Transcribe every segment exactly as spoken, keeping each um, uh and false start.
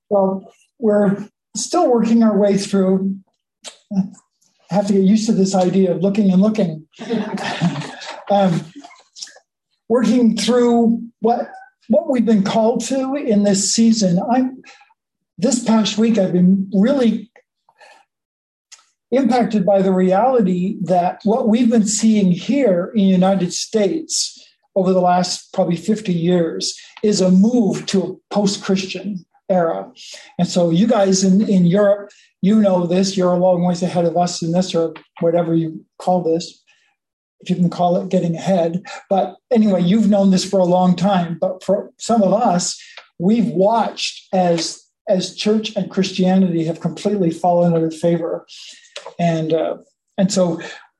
Well, we're still working our way through. I have to get used to this idea of looking and looking. um, working through what what we've been called to in this season. I'm this past week I've been really impacted by the reality that what we've been seeing here in the United States over the last probably fifty years is a move to a post-Christian era. And so you guys in, in Europe, you know this, you're a long ways ahead of us in this, or whatever you call this, if you can call it getting ahead. But anyway, you've known this for a long time. But for some of us, we've watched as, as church and Christianity have completely fallen out of favor. And uh, and so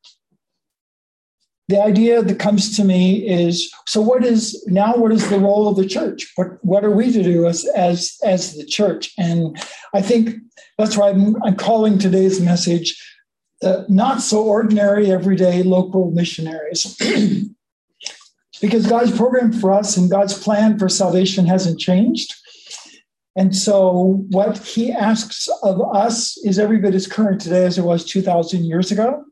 the idea that comes to me is, so what is now, what is the role of the church? What what are we to do as as as the church? And I think that's why I'm, I'm calling today's message the not so ordinary, everyday local missionaries. Because God's program for us and God's plan for salvation hasn't changed. And so what he asks of us is every bit as current today as it was two thousand years ago.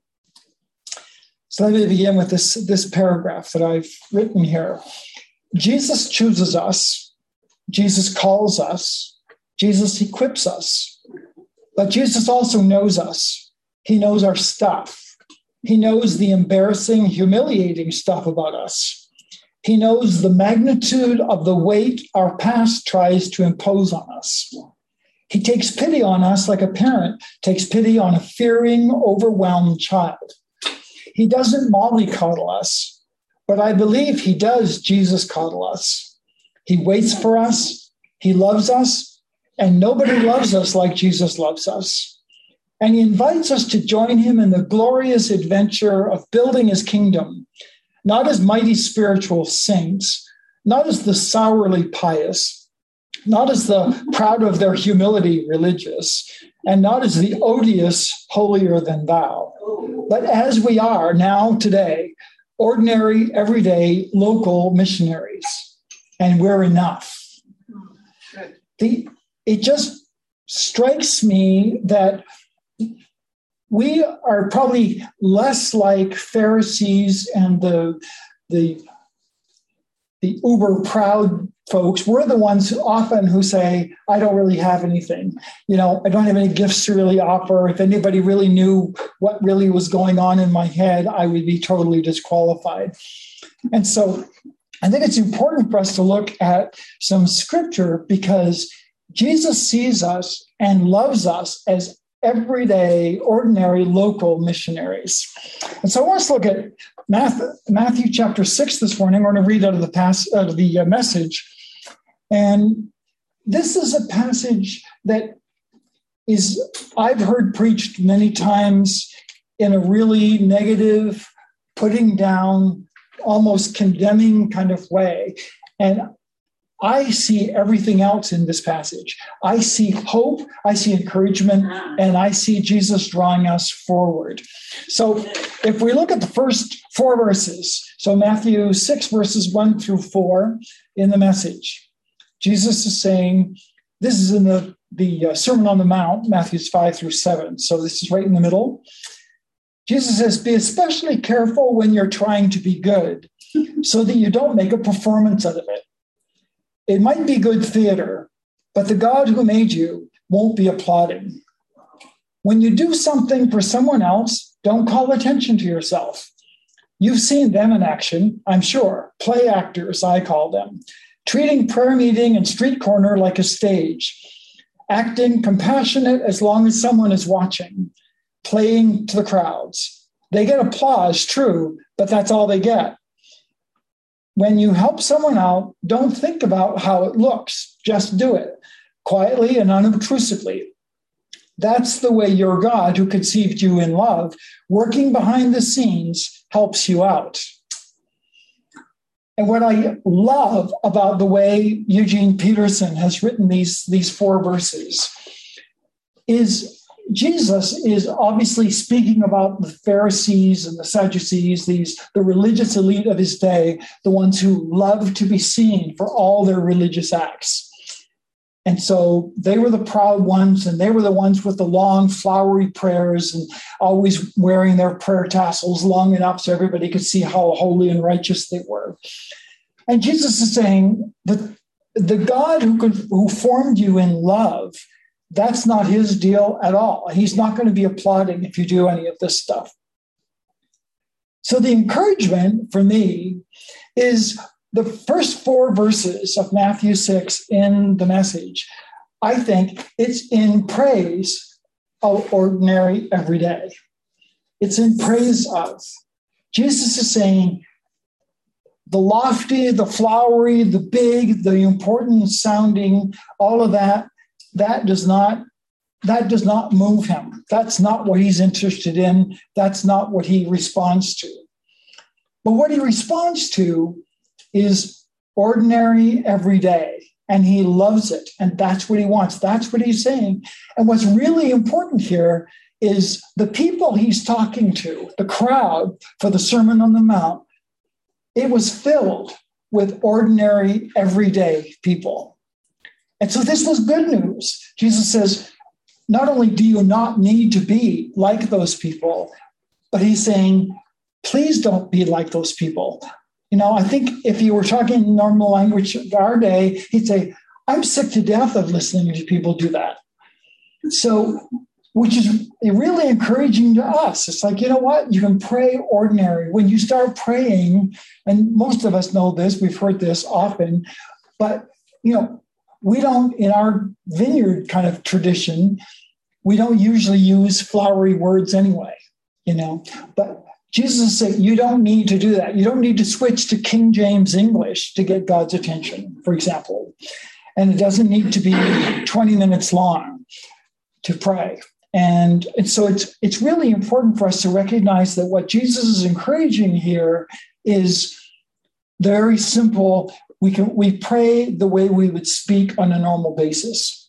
So let me begin with this, this paragraph that I've written here. Jesus chooses us. Jesus calls us. Jesus equips us. But Jesus also knows us. He knows our stuff. He knows the embarrassing, humiliating stuff about us. He knows the magnitude of the weight our past tries to impose on us. He takes pity on us like a parent takes pity on a fearing, overwhelmed child. He doesn't mollycoddle us, but I believe he does Jesus coddle us. He waits for us. He loves us, and nobody loves us like Jesus loves us. And he invites us to join him in the glorious adventure of building his kingdom, not as mighty spiritual saints, not as the sourly pious, not as the proud of their humility religious, and not as the odious holier than thou, but as we are now today, ordinary, everyday, local missionaries. And we're enough. The, it just strikes me that we are probably less like Pharisees and the, the, the uber proud folks. We're the ones who often who say, I don't really have anything. You know, I don't have any gifts to really offer. If anybody really knew what really was going on in my head, I would be totally disqualified. And so I think it's important for us to look at some scripture because Jesus sees us and loves us as everyday, ordinary, local missionaries. And so I want us to look at Matthew, Matthew chapter six this morning. We're going to read out of the pass, out of the uh, message. And this is a passage that is, I've heard preached many times in a really negative, putting down, almost condemning kind of way. And I see everything else in this passage. I see hope, I see encouragement, and I see Jesus drawing us forward. So if we look at the first four verses, so Matthew six, verses one through four in the message, Jesus is saying, this is in the, the uh, Sermon on the Mount, Matthew five through seven. So this is right in the middle. Jesus says, be especially careful when you're trying to be good so that you don't make a performance out of it. It might be good theater, but the God who made you won't be applauding. When you do something for someone else, don't call attention to yourself. You've seen them in action, I'm sure. Play actors, I call them. Treating prayer meeting and street corner like a stage. Acting compassionate as long as someone is watching. Playing to the crowds. They get applause, true, but that's all they get. When you help someone out, don't think about how it looks. Just do it quietly and unobtrusively. That's the way your God, who conceived you in love, working behind the scenes, helps you out. And what I love about the way Eugene Peterson has written these, these four verses is Jesus is obviously speaking about the Pharisees and the Sadducees, these the religious elite of his day, the ones who love to be seen for all their religious acts. And so they were the proud ones, and they were the ones with the long, flowery prayers and always wearing their prayer tassels long enough so everybody could see how holy and righteous they were. And Jesus is saying that the God who could, who formed you in love, that's not his deal at all. He's not going to be applauding if you do any of this stuff. So the encouragement for me is the first four verses of Matthew six in the Message. I think it's in praise of ordinary everyday. It's in praise of. Jesus is saying the lofty, the flowery, the big, the important sounding, all of that, that does not, that does not move him. That's not what he's interested in. That's not what he responds to. But what he responds to is ordinary every day, and he loves it, and that's what he wants. That's what he's saying. And what's really important here is the people he's talking to, the crowd for the Sermon on the Mount, it was filled with ordinary everyday people. And so this was good news. Jesus says, not only do you not need to be like those people, but he's saying, please don't be like those people. You know, I think if you were talking normal language of our day, he'd say, I'm sick to death of listening to people do that. So, which is really encouraging to us. It's like, you know what? You can pray ordinary. When you start praying, and most of us know this, we've heard this often, but, you know, we don't, in our vineyard kind of tradition, we don't usually use flowery words anyway, you know, but Jesus said, you don't need to do that. You don't need to switch to King James English to get God's attention, for example. And it doesn't need to be twenty minutes long to pray. And, and so it's it's really important for us to recognize that what Jesus is encouraging here is very simple. We can we pray the way we would speak on a normal basis.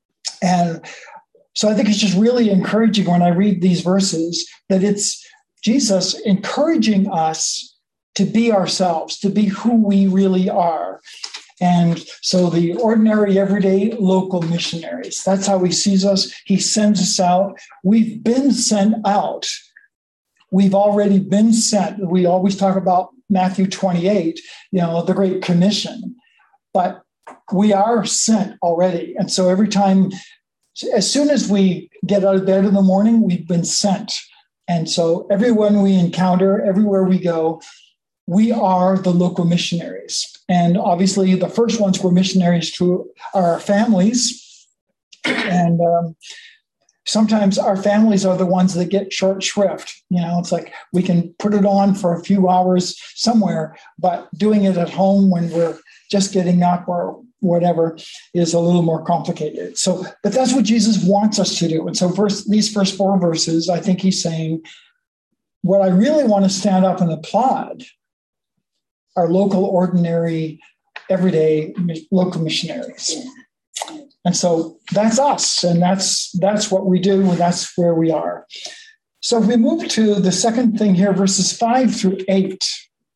And so I think it's just really encouraging when I read these verses that it's Jesus encouraging us to be ourselves, to be who we really are. And so the ordinary, everyday, local missionaries, that's how he sees us. He sends us out. We've been sent out. We've already been sent. We always talk about Matthew twenty-eight, you know, the Great Commission. But we are sent already. And so every time, as soon as we get out of bed in the morning, we've been sent. And so everyone we encounter, everywhere we go, we are the local missionaries. And obviously the first ones were missionaries to our families. And um, sometimes our families are the ones that get short shrift. You know, it's like we can put it on for a few hours somewhere, but doing it at home when we're just getting up or whatever is a little more complicated. So, but that's what Jesus wants us to do. And so verse, these first four verses, I think he's saying, what I really want to stand up and applaud are local, ordinary, everyday local missionaries. And so that's us, and that's that's what we do, and that's where we are. So if we move to the second thing here, verses five through eight.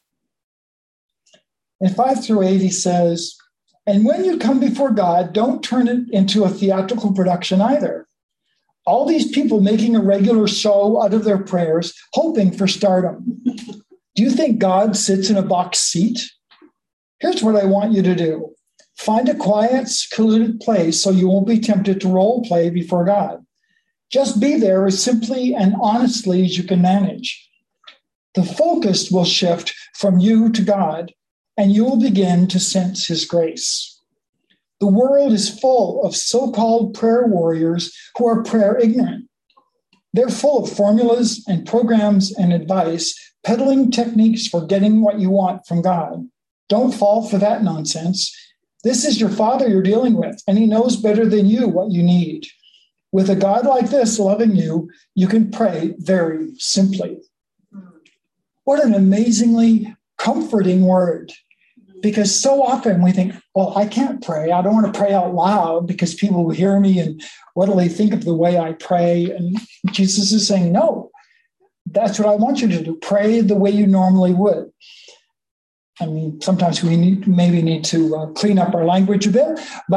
In five through eight, he says, and when you come before God, don't turn it into a theatrical production either. All these people making a regular show out of their prayers, hoping for stardom. Do you think God sits in a box seat? Here's what I want you to do. Find a quiet, secluded place so you won't be tempted to role play before God. Just be there as simply and honestly as you can manage. The focus will shift from you to God, and you will begin to sense his grace. The world is full of so-called prayer warriors who are prayer ignorant. They're full of formulas and programs and advice, peddling techniques for getting what you want from God. Don't fall for that nonsense. This is your Father you're dealing with, and he knows better than you what you need. With a God like this loving you, you can pray very simply. What an amazingly comforting word. Because so often we think, well, I can't pray. I don't want to pray out loud because people will hear me and what will they think of the way I pray? And Jesus is saying, no, that's what I want you to do. Pray the way you normally would. I mean, sometimes we need, maybe need to uh, clean up our language a bit, but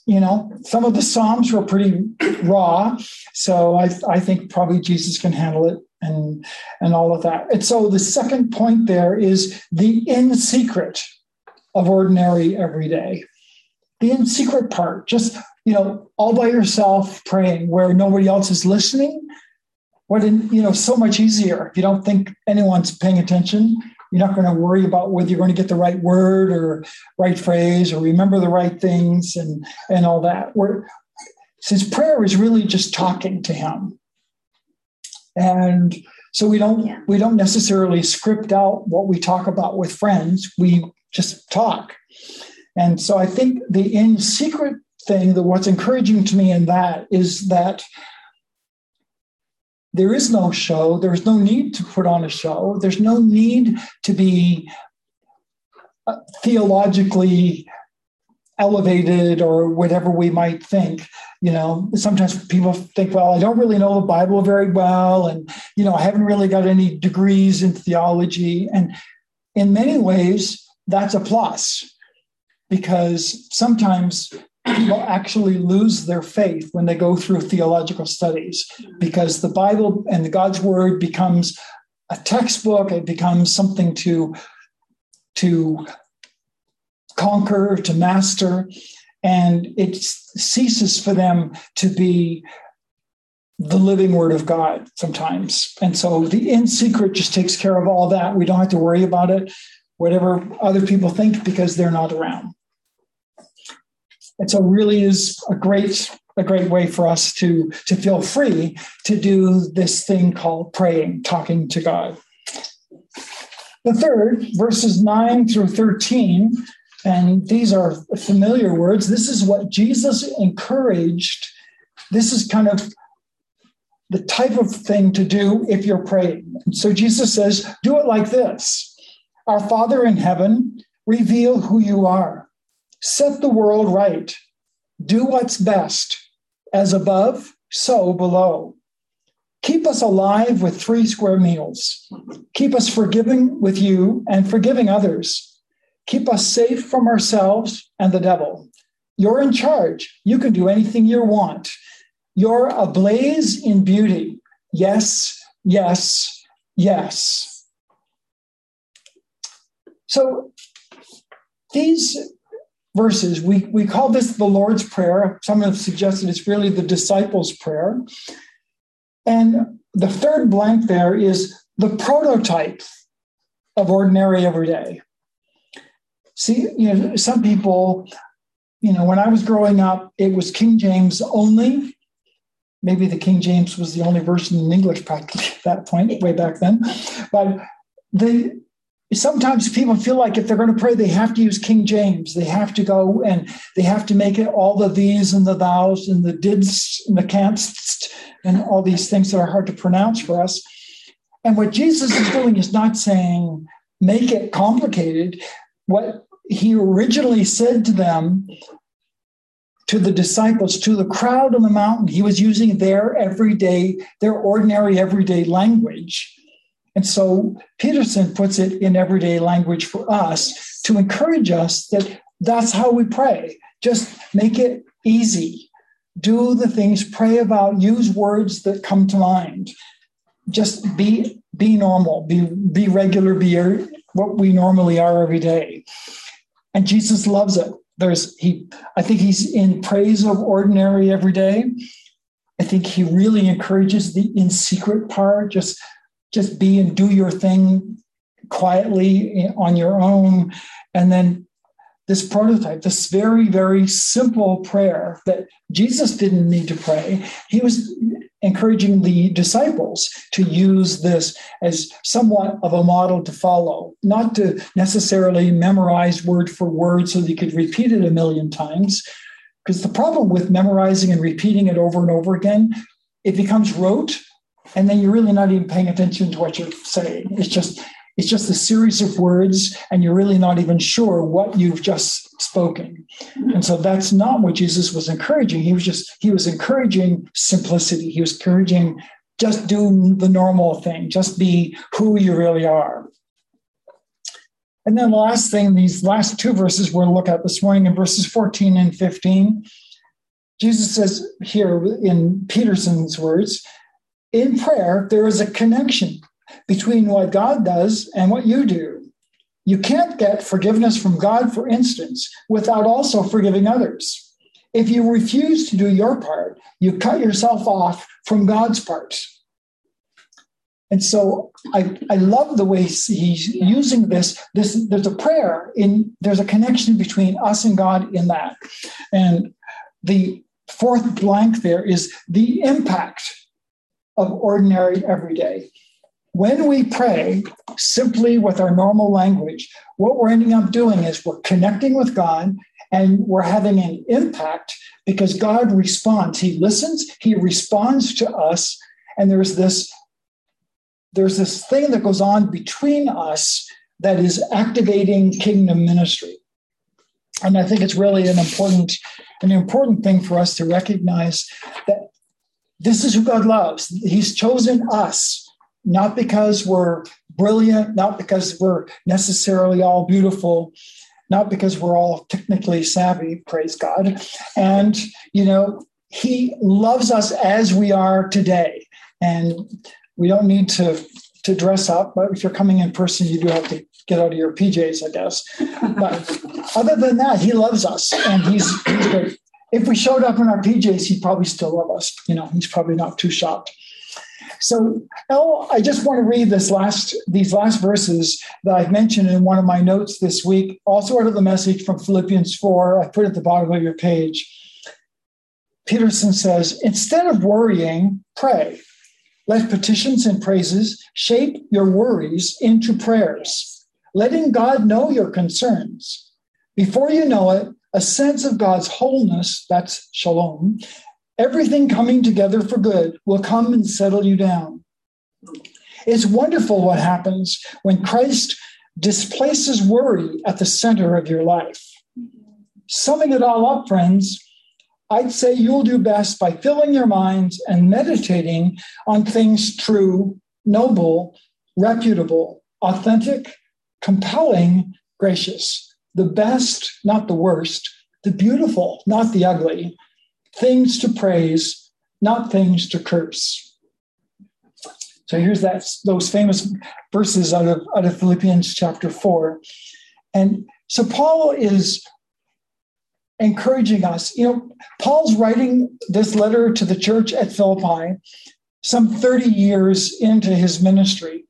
you know, some of the Psalms were pretty raw. So I, I think probably Jesus can handle it and, and all of that. And so the second point there is the in secret of ordinary everyday. The in secret part, just, you know, all by yourself praying where nobody else is listening. What, in, you know, so much easier. If you don't think anyone's paying attention, you're not going to worry about whether you're going to get the right word or right phrase or remember the right things and, and all that. We're, since prayer is really just talking to him. And so we don't yeah. we don't necessarily script out what we talk about with friends. We just talk. And so I think the in secret thing, that what's encouraging to me in that is that there is no show. There's no need to put on a show. There's no need to be theologically elevated or whatever we might think. You know, sometimes people think, well, I don't really know the Bible very well. And, you know, I haven't really got any degrees in theology. And in many ways, that's a plus, because sometimes people actually lose their faith when they go through theological studies, because the Bible and the God's word becomes a textbook. It becomes something to, to conquer, to master, and it ceases for them to be the living word of God sometimes. And so the in secret just takes care of all that. We don't have to worry about it, whatever other people think, because they're not around. And so really is a great, a great way for us to, to feel free to do this thing called praying, talking to God. The third, verses nine through thirteen, and these are familiar words. This is what Jesus encouraged. This is kind of the type of thing to do if you're praying. And so Jesus says, do it like this. Our Father in heaven, reveal who you are. Set the world right. Do what's best. As above, so below. Keep us alive with three square meals. Keep us forgiving with you and forgiving others. Keep us safe from ourselves and the devil. You're in charge. You can do anything you want. You're ablaze in beauty. Yes, yes, yes. So these verses, we, we call this the Lord's Prayer. Some have suggested it's really the disciples' prayer. And the third blank there is the prototype of ordinary everyday. See, you know, some people, you know, when I was growing up, it was King James only. Maybe the King James was the only version in English practically at that point, way back then. But the sometimes people feel like if they're going to pray, they have to use King James. They have to go and they have to make it all the these and the thous and the dids and the can'ts and all these things that are hard to pronounce for us. And what Jesus is doing is not saying, make it complicated. What he originally said to them, to the disciples, to the crowd on the mountain, he was using their everyday, their ordinary everyday language. And so Peterson puts it in everyday language for us to encourage us that that's how we pray. Just make it easy. Do the things, pray about, use words that come to mind. Just be be normal, be, be regular, be what we normally are every day. And Jesus loves it. There's he. I think he's in praise of ordinary every day. I think he really encourages the in secret part. Just, just be and do your thing quietly on your own. And then this prototype, this very, very simple prayer that Jesus didn't need to pray. He was encouraging the disciples to use this as somewhat of a model to follow, not to necessarily memorize word for word so that you could repeat it a million times. Because the problem with memorizing and repeating it over and over again, it becomes rote, and then you're really not even paying attention to what you're saying. It's just it's just a series of words, and you're really not even sure what you've just spoken. And so that's not what Jesus was encouraging. He was just, he was encouraging simplicity. He was encouraging just do the normal thing, just be who you really are. And then the last thing, these last two verses we'll look at this morning in verses fourteen and fifteen. Jesus says here in Peterson's words, in prayer, there is a connection between what God does and what you do. You can't get forgiveness from God, for instance, without also forgiving others. If you refuse to do your part, you cut yourself off from God's part. And so I, I love the way he's using this. This there's a prayer in there's a connection between us and God in that. And the fourth blank there is the impact of ordinary everyday. When we pray simply with our normal language, what we're ending up doing is we're connecting with God and we're having an impact because God responds. He listens, he responds to us, and there's this There's this thing that goes on between us that is activating kingdom ministry. And I think it's really an important, an important thing for us to recognize that this is who God loves. He's chosen us, not because we're brilliant, not because we're necessarily all beautiful, not because we're all technically savvy, praise God. And, you know, he loves us as we are today. And we don't need to, to dress up, but if you're coming in person, you do have to get out of your P Js, I guess. But other than that, he loves us, and he's, he's great. If we showed up in our P Js, he'd probably still love us. You know, he's probably not too shocked. So, Elle, I just want to read this last these last verses that I've mentioned in one of my notes this week, also out of the message from Philippians four. I put it at the bottom of your page. Peterson says, instead of worrying, pray. Let petitions and praises shape your worries into prayers, letting God know your concerns. Before you know it, a sense of God's wholeness, that's shalom, everything coming together for good, will come and settle you down. It's wonderful what happens when Christ displaces worry at the center of your life. Summing it all up, friends, I'd say you'll do best by filling your minds and meditating on things true, noble, reputable, authentic, compelling, gracious, the best, not the worst, the beautiful, not the ugly, things to praise, not things to curse. So here's that those famous verses out of, out of Philippians chapter four. And so Paul is encouraging us. You know, Paul's writing this letter to the church at Philippi some thirty years into his ministry.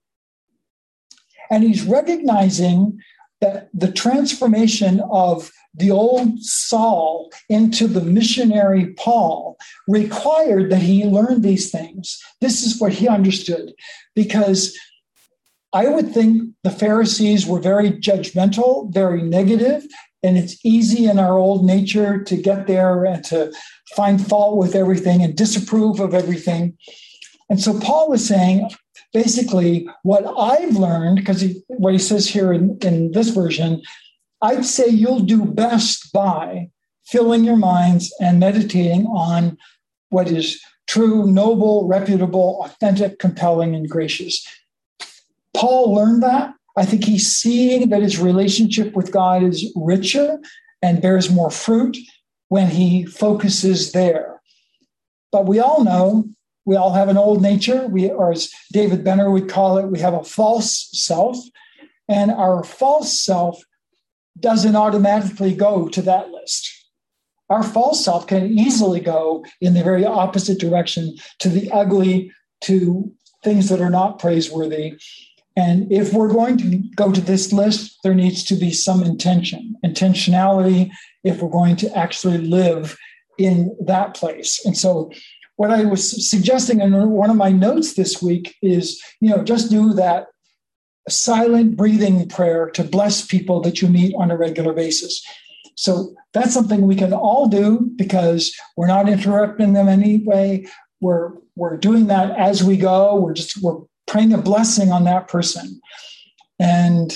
And he's recognizing that the transformation of the old Saul into the missionary Paul required that he learn these things. This is what he understood, because I would think the Pharisees were very judgmental, very negative, and it's easy in our old nature to get there and to find fault with everything and disapprove of everything. And so Paul was saying, basically, what I've learned, because he, what he says here in, in this version, I'd say you'll do best by filling your minds and meditating on what is true, noble, reputable, authentic, compelling, and gracious. Paul learned that. I think he's seeing that his relationship with God is richer and bears more fruit when he focuses there. But we all know, we all have an old nature. We, or as David Benner would call it, we have a false self. And our false self doesn't automatically go to that list. Our false self can easily go in the very opposite direction, to the ugly, to things that are not praiseworthy. And if we're going to go to this list, there needs to be some intention, intentionality, if we're going to actually live in that place. And so what I was suggesting in one of my notes this week is, you know, just do that silent breathing prayer to bless people that you meet on a regular basis. So that's something we can all do, because we're not interrupting them anyway. We're we're doing that as we go. We're just we're praying a blessing on that person. And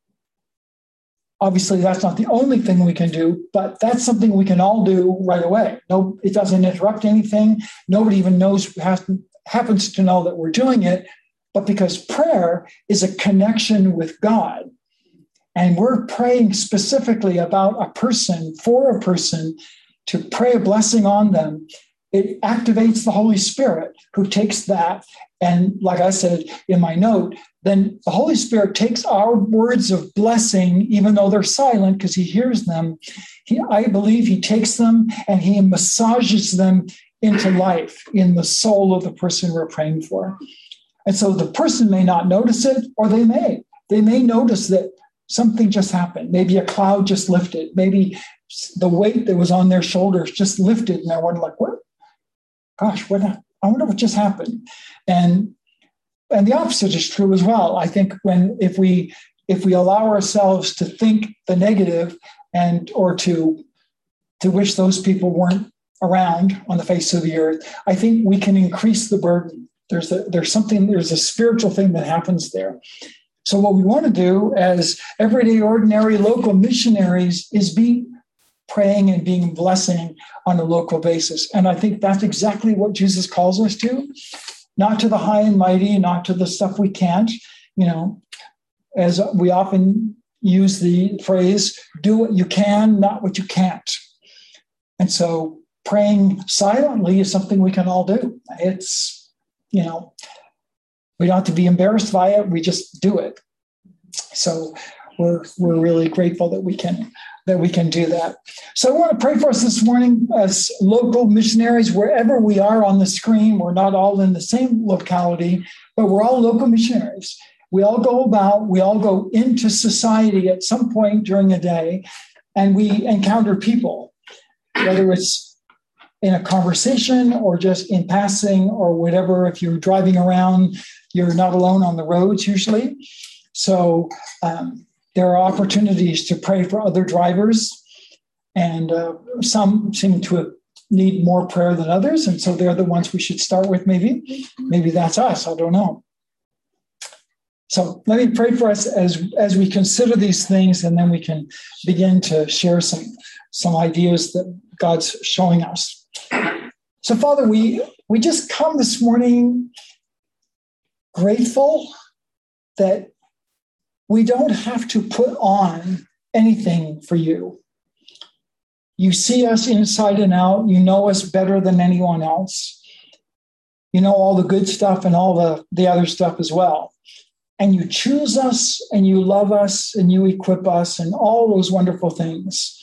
obviously that's not the only thing we can do, but that's something we can all do right away. No, it doesn't interrupt anything. Nobody even knows, has, happens to know that we're doing it, but because prayer is a connection with God. And we're praying specifically about a person, for a person, to pray a blessing on them, it activates the Holy Spirit, who takes that. And like I said in my note, then the Holy Spirit takes our words of blessing, even though they're silent because he hears them. He, I believe he takes them and he massages them into life in the soul of the person we're praying for. And so the person may not notice it, or they may. They may notice that something just happened. Maybe a cloud just lifted. Maybe the weight that was on their shoulders just lifted. And I wonder, like, what? Gosh, what? I wonder what just happened. And and the opposite is true as well. I think when if we if we allow ourselves to think the negative and or to to wish those people weren't around on the face of the earth, I think we can increase the burden. There's a, there's something, there's a spiritual thing that happens there. So what we want to do as everyday, ordinary, local missionaries is be praying and being blessing on a local basis. And I think that's exactly what Jesus calls us to, not to the high and mighty, not to the stuff we can't, you know, as we often use the phrase, do what you can, not what you can't. And so praying silently is something we can all do. It's, you know, we don't have to be embarrassed by it. We just do it. So we're we're really grateful that we can that we can do that. So I want to pray for us this morning as local missionaries, wherever we are on the screen. We're not all in the same locality, but we're all local missionaries. We all go about, we all go into society at some point during the day, and we encounter people, whether it's in a conversation or just in passing or whatever. If you're driving around, you're not alone on the roads usually. So um, there are opportunities to pray for other drivers, and uh, some seem to need more prayer than others. And so they're the ones we should start with. Maybe, maybe that's us. I don't know. So let me pray for us as, as we consider these things, and then we can begin to share some, some ideas that God's showing us. So, Father, we, we just come this morning grateful that we don't have to put on anything for you. You see us inside and out. You know us better than anyone else. You know all the good stuff and all the, the other stuff as well. And you choose us and you love us and you equip us and all those wonderful things.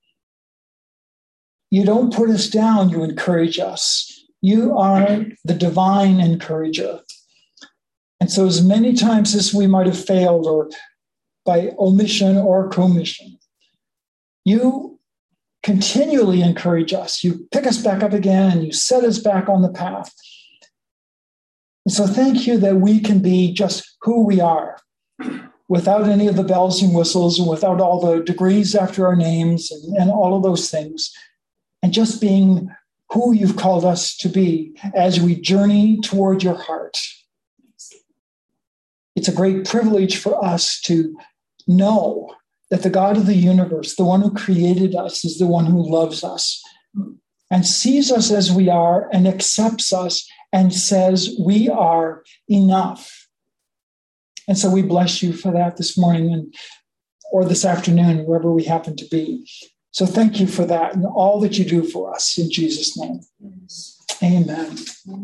You don't put us down, you encourage us. You are the divine encourager. And so as many times as we might have failed, or by omission or commission, you continually encourage us. You pick us back up again and you set us back on the path. And so thank you that we can be just who we are, without any of the bells and whistles and without all the degrees after our names and, and all of those things. And just being who you've called us to be as we journey toward your heart. It's a great privilege for us to know that the God of the universe, the one who created us, is the one who loves us and sees us as we are and accepts us and says we are enough. And so we bless you for that this morning and or this afternoon, wherever we happen to be. So thank you for that and all that you do for us in Jesus' name. Amen.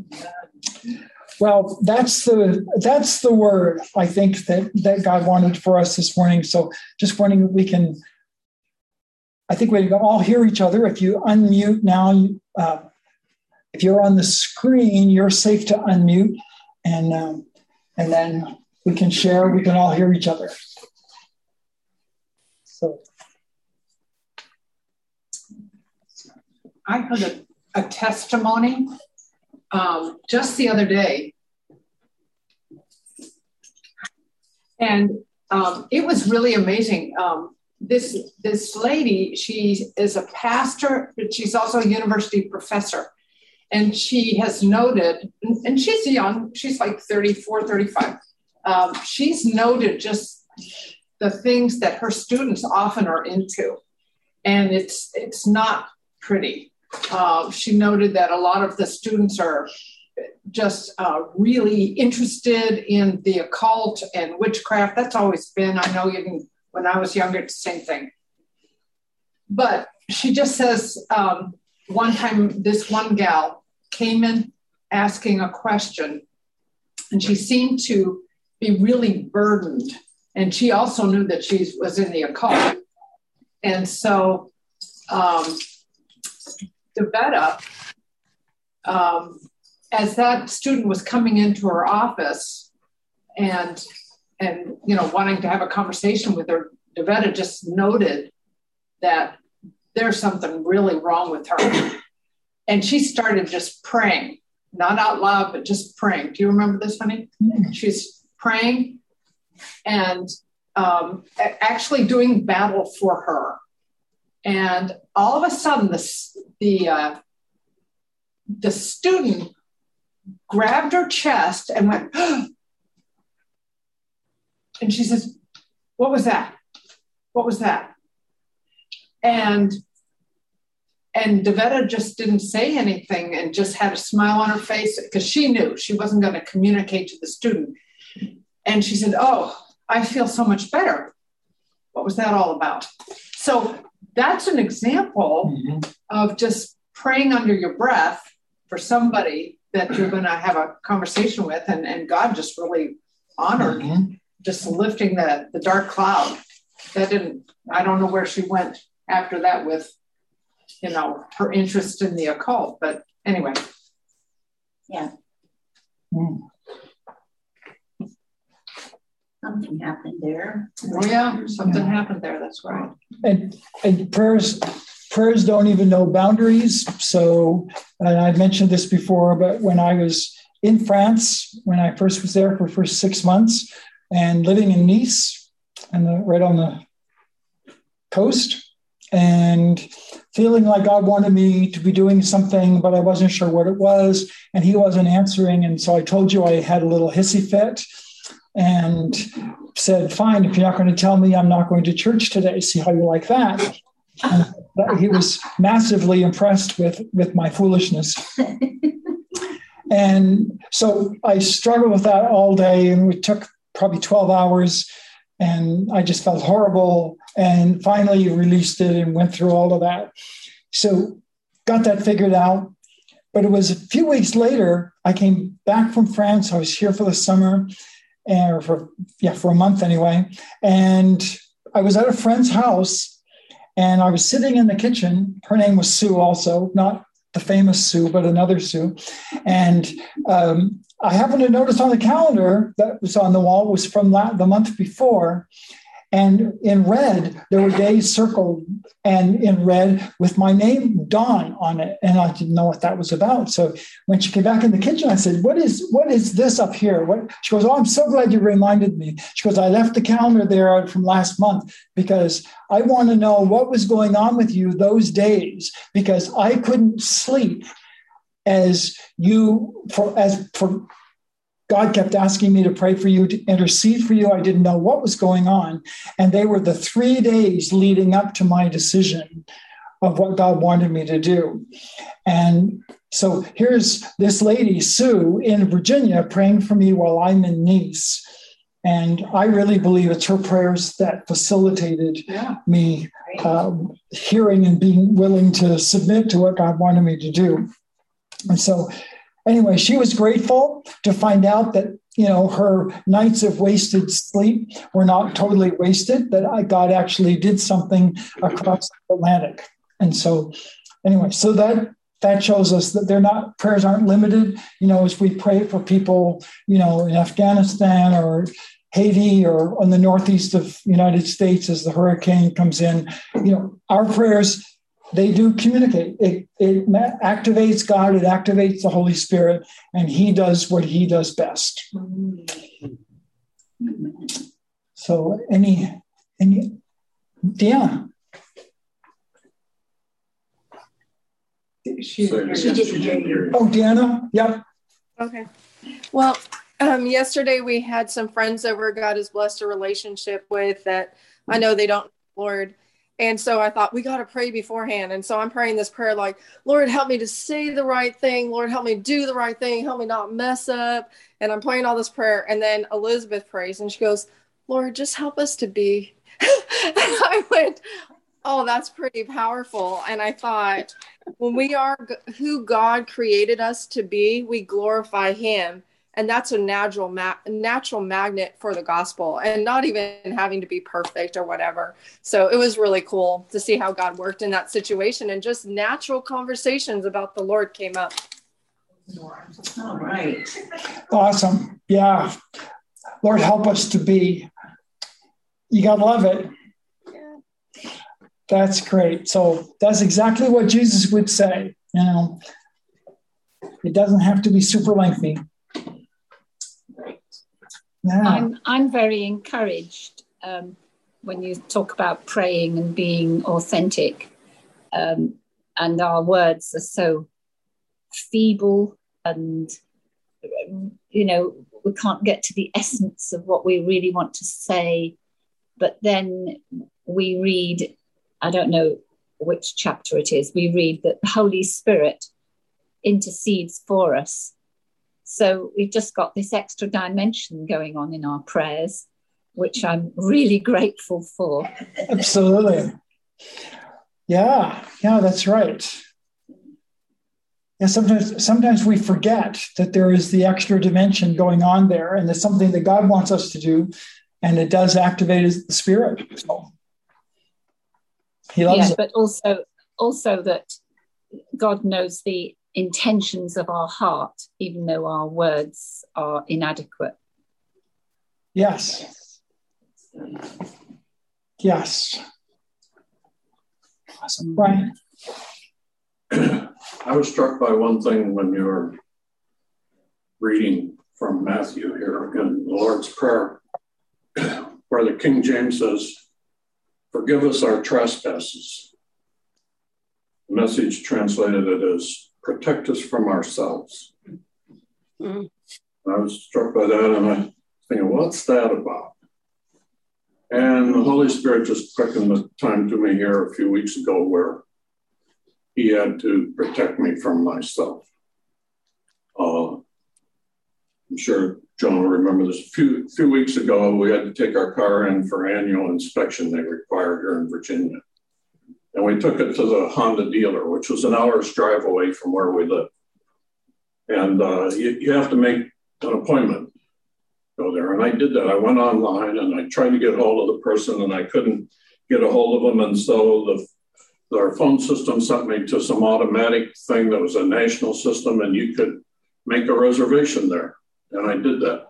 Well, that's the that's the word I think that, that God wanted for us this morning. So just wondering if we can, I think we can all hear each other. If you unmute now, uh, if you're on the screen, you're safe to unmute, and um, and then we can share. We can all hear each other. So. I heard a, a testimony um, just the other day, and um, it was really amazing. Um, this this lady, she is a pastor, but she's also a university professor, and she has noted, and she's young, she's like thirty-four, thirty-five. Um, she's noted just the things that her students often are into, and it's it's not pretty. Uh, she noted that a lot of the students are just uh, really interested in the occult and witchcraft. That's always been, I know even when I was younger, it's the same thing. But she just says, um, one time this one gal came in asking a question, and she seemed to be really burdened. And she also knew that she was in the occult. And so um, Devetta, um, as that student was coming into her office and, and, you know, wanting to have a conversation with her, Devetta just noted that there's something really wrong with her. And she started just praying, not out loud, but just praying. Do you remember this, honey? Mm-hmm. She's praying and um, actually doing battle for her. And all of a sudden, the, the, uh, the student grabbed her chest and went, oh! And she says, what was that? What was that? And and Devetta just didn't say anything and just had a smile on her face because she knew she wasn't going to communicate to the student. And she said, oh, I feel so much better. What was that all about? So that's an example mm-hmm. of just praying under your breath for somebody that you're going to have a conversation with. And, and God just really honored mm-hmm. just lifting the, the dark cloud. That didn't, I don't know where she went after that with, you know, her interest in the occult. But anyway. Yeah. Mm. Something happened there. Oh yeah, something yeah. happened there. That's right. And, and prayers, prayers don't even know boundaries. So, and I've mentioned this before, but when I was in France, when I first was there for the first six months and living in Nice, and the, right on the coast, and feeling like God wanted me to be doing something, but I wasn't sure what it was, and he wasn't answering. And so I told you I had a little hissy fit and said, fine, if you're not going to tell me, I'm not going to church today. See how you like that? And he was massively impressed with, with my foolishness. And so I struggled with that all day, and it took probably twelve hours, and I just felt horrible, and finally released it and went through all of that. So got that figured out. But it was a few weeks later, I came back from France. I was here for the summer, and for yeah, for a month anyway. And I was at a friend's house, and I was sitting in the kitchen. Her name was Sue also, not the famous Sue, but another Sue. And um, I happened to notice on the calendar that was on the wall was from la- the month before. And in red, there were days circled, and in red with my name, Dawn, on it. And I didn't know what that was about. So when she came back in the kitchen, I said, what is what is this up here? What? She goes, oh, I'm so glad you reminded me. She goes, I left the calendar there from last month because I want to know what was going on with you those days, because I couldn't sleep as you, for as for God kept asking me to pray for you, to intercede for you. I didn't know what was going on. And they were the three days leading up to my decision of what God wanted me to do. And so here's this lady, Sue, in Virginia, praying for me while I'm in Nice. And I really believe it's her prayers that facilitated yeah. me um, hearing and being willing to submit to what God wanted me to do. And so anyway, she was grateful to find out that, you know, her nights of wasted sleep were not totally wasted, that I, God actually did something across the Atlantic. And so anyway, so that that shows us that they're not, prayers aren't limited. You know, as we pray for people, you know, in Afghanistan or Haiti or on the northeast of the United States as the hurricane comes in, you know, our prayers, they do communicate. It, it activates God, it activates the Holy Spirit, and he does what he does best. So any, any, Deanna. She, so, she didn't hear you. Oh, Deanna? Yep. Okay. Well, um, yesterday we had some friends over God has blessed a relationship with that I know they don't know the Lord. And so I thought, we got to pray beforehand. And so I'm praying this prayer like, Lord, help me to say the right thing. Lord, help me do the right thing. Help me not mess up. And I'm praying all this prayer. And then Elizabeth prays and she goes, Lord, just help us to be. And I went, Oh, that's pretty powerful. And I thought, when we are g- who God created us to be, we glorify Him. And that's a natural ma- natural magnet for the gospel, and not even having to be perfect or whatever. So it was really cool to see how God worked in that situation, and just natural conversations about the Lord came up. All right. Awesome. Yeah. Lord, help us to be. You got to love it. That's great. So that's exactly what Jesus would say. You know, it doesn't have to be super lengthy. Yeah. I'm I'm very encouraged um, when you talk about praying and being authentic, um, and our words are so feeble, and you know we can't get to the essence of what we really want to say. But then we read, I don't know which chapter it is, we read that the Holy Spirit intercedes for us. So we've just got this extra dimension going on in our prayers, which I'm really grateful for. Absolutely. Yeah, yeah, that's right. And sometimes, sometimes we forget that there is the extra dimension going on there, and it's something that God wants us to do, and it does activate the Spirit. So He loves yeah, it. But also, also that God knows the intentions of our heart, even though our words are inadequate. Yes. Yes. Awesome. Brian. I was struck by one thing when you were reading from Matthew here in the Lord's Prayer, where the King James says, "Forgive us our trespasses." The Message translated it as, "Protect us from ourselves." Mm. I was struck by that, and I was thinking, what's that about? And the Holy Spirit just quickened the time to me here a few weeks ago, where He had to protect me from myself. Uh, I'm sure John will remember this. A few, few weeks ago, we had to take our car in for annual inspection they require here in Virginia. And we took it to the Honda dealer, which was an hour's drive away from where we live. And uh, you, you have to make an appointment, go there. And I did that. I went online and I tried to get hold of the person, and I couldn't get a hold of them. And so the our phone system sent me to some automatic thing that was a national system, and you could make a reservation there. And I did that.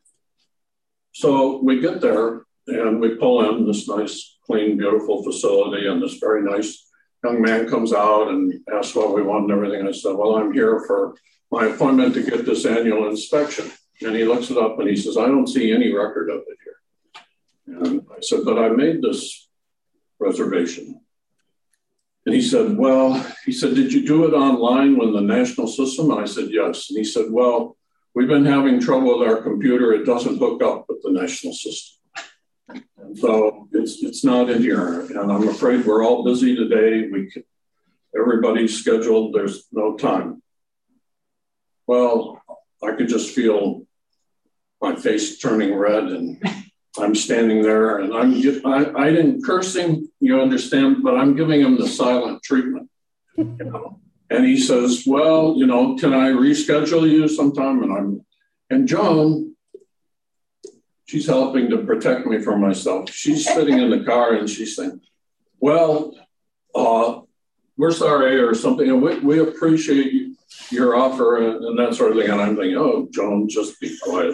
So we get there and we pull in this nice, clean, beautiful facility, and this very nice young man comes out and asks what we want and everything. I said, well, I'm here for my appointment to get this annual inspection. And he looks it up and he says, I don't see any record of it here. And I said, but I made this reservation. And he said, well, he said, did you do it online with the national system? And I said, yes. And he said, well, we've been having trouble with our computer. It doesn't hook up with the national system. And so it's it's not in here. And I'm afraid we're all busy today. We can, everybody's scheduled. There's no time. Well, I could just feel my face turning red, and I'm standing there, and I'm I, I didn't curse him, you understand, but I'm giving him the silent treatment. You know? And he says, well, you know, can I reschedule you sometime? And I'm, and Joan, she's helping to protect me from myself. She's sitting in the car and she's saying, well, uh, we're sorry or something. And we, we appreciate your offer and, and that sort of thing. And I'm thinking, oh, Joan, just be quiet.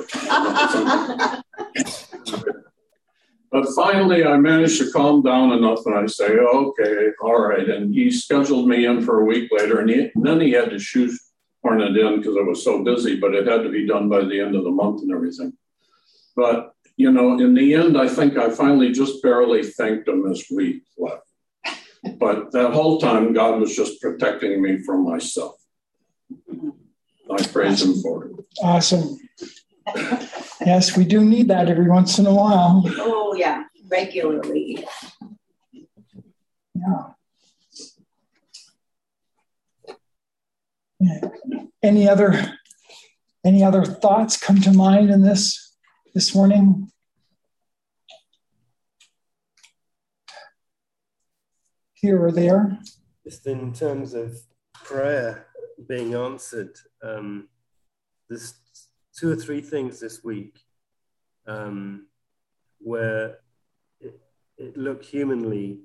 But finally, I managed to calm down enough, and I say, okay, all right. And he scheduled me in for a week later, and, he, and then he had to shoehorn it in because I was so busy, but it had to be done by the end of the month and everything. But, you know, in the end, I think I finally just barely thanked him as we left. But that whole time, God was just protecting me from myself. I praise him for it. Awesome. Yes, we do need that every once in a while. Oh, yeah, regularly. Yeah. Yeah. Any other any other thoughts come to mind in this this morning? here or there? Just in terms of prayer being answered, um, there's two or three things this week um, where it, it looked humanly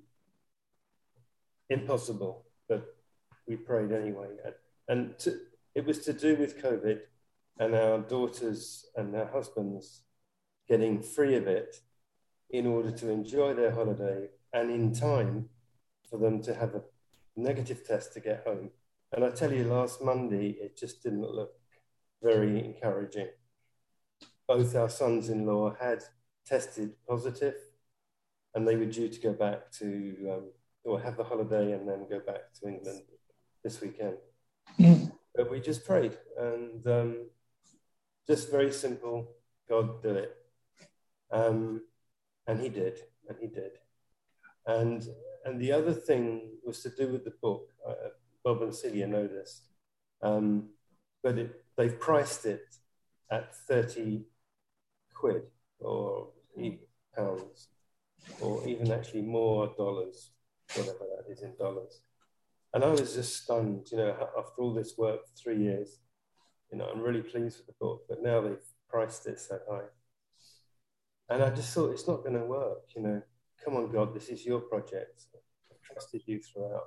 impossible, but we prayed anyway. And, and to, it was to do with COVID and our daughters and their husbands getting free of it in order to enjoy their holiday and in time for them to have a negative test to get home. And I tell you, last Monday, it just didn't look very encouraging. Both our sons-in-law had tested positive and they were due to go back to, um, or have the holiday and then go back to England this weekend. Mm. But we just prayed and um, just very simple, God did it. Um, and he did, and he did. And and the other thing was to do with the book. Uh, Bob and Celia know this, um, but it, they've priced it at thirty quid or pounds, or even actually more dollars, whatever that is in dollars. And I was just stunned, you know, after all this work for three years, you know, I'm really pleased with the book, but now they've priced it so high. And I just thought, it's not going to work, you know. Come on, God, this is your project. I've trusted you throughout.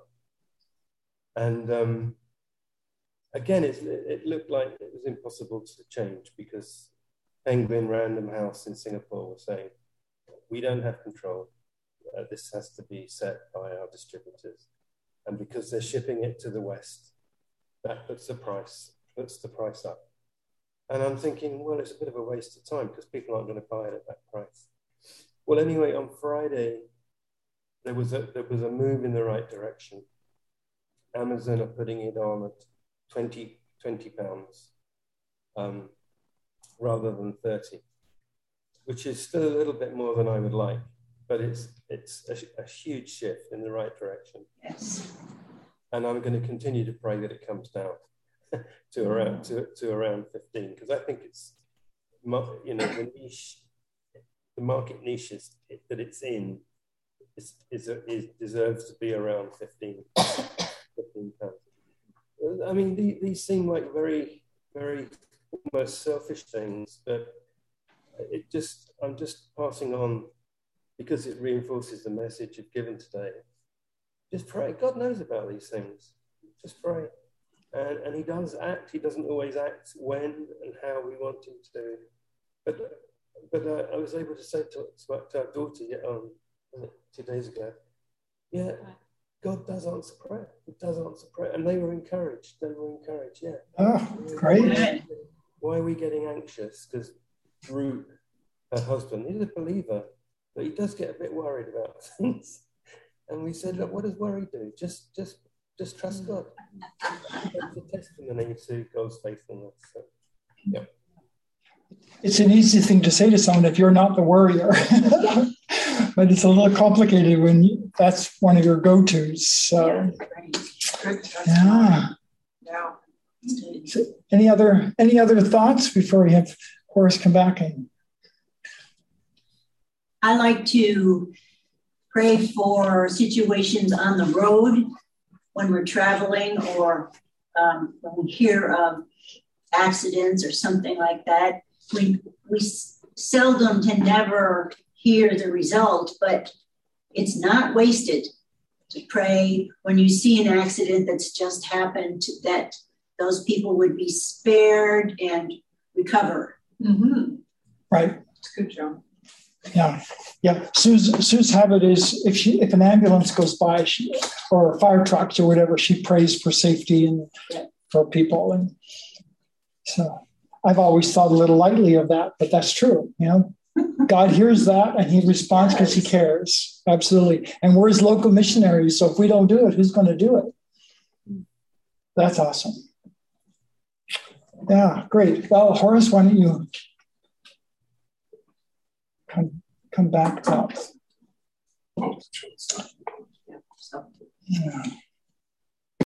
And um, again, it, it looked like it was impossible to change because Penguin Random House in Singapore was saying, we don't have control. Uh, this has to be set by our distributors. And because they're shipping it to the West, that puts the price, puts the price up. And I'm thinking, well, it's a bit of a waste of time because people aren't going to buy it at that price. Well, anyway, on Friday, there was a there was a move in the right direction. Amazon are putting it on at twenty pounds um, rather than thirty, which is still a little bit more than I would like, but it's it's a, a huge shift in the right direction. Yes. And I'm going to continue to pray that it comes down to around to, to around fifteen, because I think it's, you know, the niche, the market niche is, that it's in is, is, is deserves to be around fifteen, fifteen pounds. I mean, these, these seem like very, very almost selfish things, but it just, I'm just passing on because it reinforces the message you've given today. Just pray. God knows about these things. Just pray. And, and he does act. He doesn't always act when and how we want him to. But but uh, I was able to say to, to our daughter um, two days ago, yeah, God does answer prayer. He does answer prayer. And they were encouraged. They were encouraged, yeah. Oh, great. Why are we getting anxious? Because Drew, her husband, he's a believer, but he does get a bit worried about things. And we said, look, what does worry do? Just, just, just trust God. It's a testimony to God's faithfulness. So, yeah. It's an easy thing to say to someone if you're not the worrier, but it's a little complicated when you, that's one of your go-tos. So, yeah. Yeah. So any other any other thoughts before we have Horace come back in? I like to pray for situations on the road when we're traveling, or um, when we hear of accidents or something like that. We we seldom to never hear the result, but it's not wasted to pray when you see an accident that's just happened, to, that those people would be spared and recover. Mm-hmm. Right. It's good, Joan. Yeah, yeah. Sue's Sue's habit is if she if an ambulance goes by, she or fire trucks or whatever, she prays for safety and for people, and so I've always thought a little lightly of that, but that's true. You know, God hears that and He responds because He cares. Absolutely, and we're His local missionaries, so if we don't do it, who's going to do it? That's awesome. Yeah, great. Well, Horace, why don't you come, come back up? Yeah.